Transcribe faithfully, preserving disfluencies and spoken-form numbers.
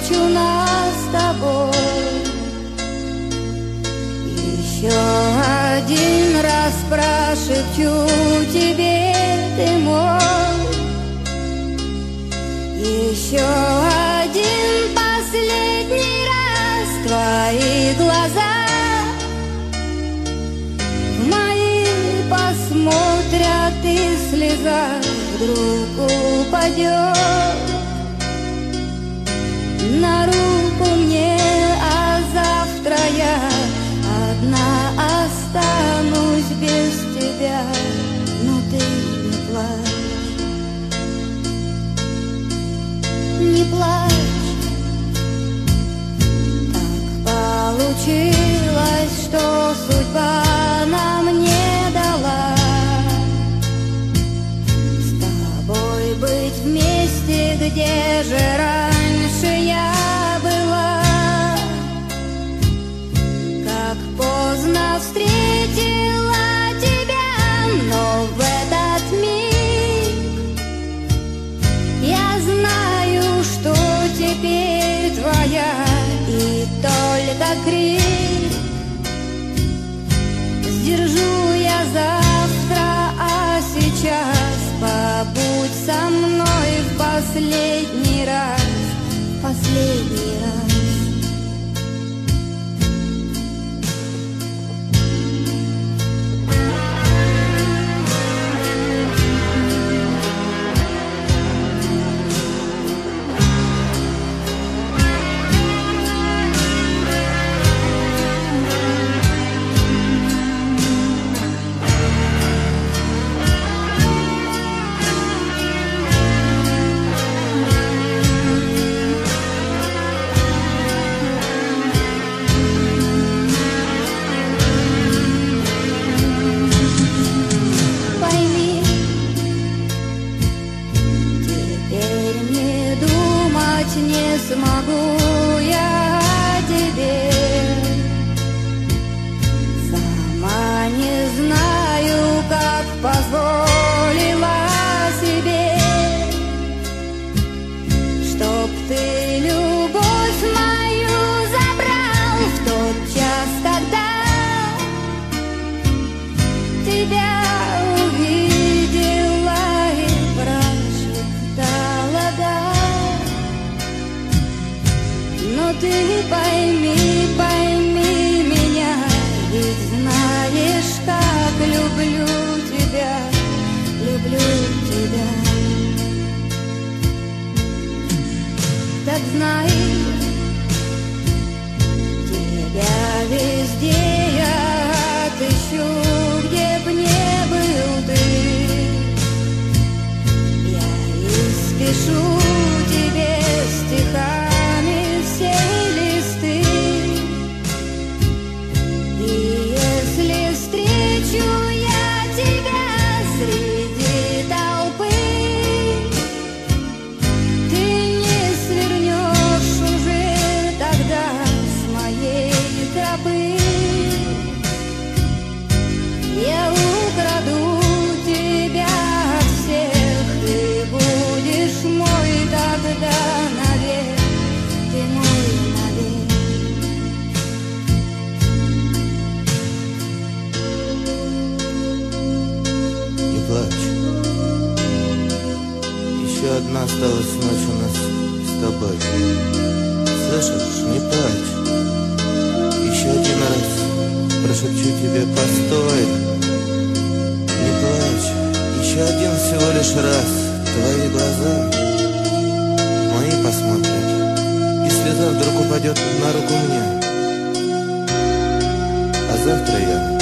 хочу нас с тобой. Еще один раз прошепчу тебе, ты мой. Еще один последний раз твои глаза в мои посмотрят, и слеза вдруг упадет на руку мне, а завтра я одна останусь без тебя. Но ты не плачь, не плачь. Так получилось, что судьба нам не дала с тобой быть вместе, где же раньше я была. Как поздно встретила тебя, но в этот миг я знаю, что теперь твоя, и только крик сдержу я завтра, а сейчас побудь со мной в последний раз, последний раз. Не смогу я о тебе, сама не знаю, как позволила себе, чтоб ты любовь мою забрал в тот час, когда тебя увидела и прошептала да. Но ты пойми, пойми меня, ведь знаешь, как люблю тебя, люблю тебя. Так знай, тебя везде я отыщу, где б не был ты. Я испишу тебе стихами все листы, и если встречу я тебя среди толпы, ты не свернешь уже тогда с моей тропы. Я украду тебя от всех, ты будешь мой тогда навек, ты мой навек. Не плачь, еще одна осталась ночь у нас с тобой. Слышишь, не плачь, еще один раз прошепчу тебе постой. Не плачь, еще один всего лишь раз твои глаза мои посмотрят, и слеза вдруг упадет на руку мне, а завтра я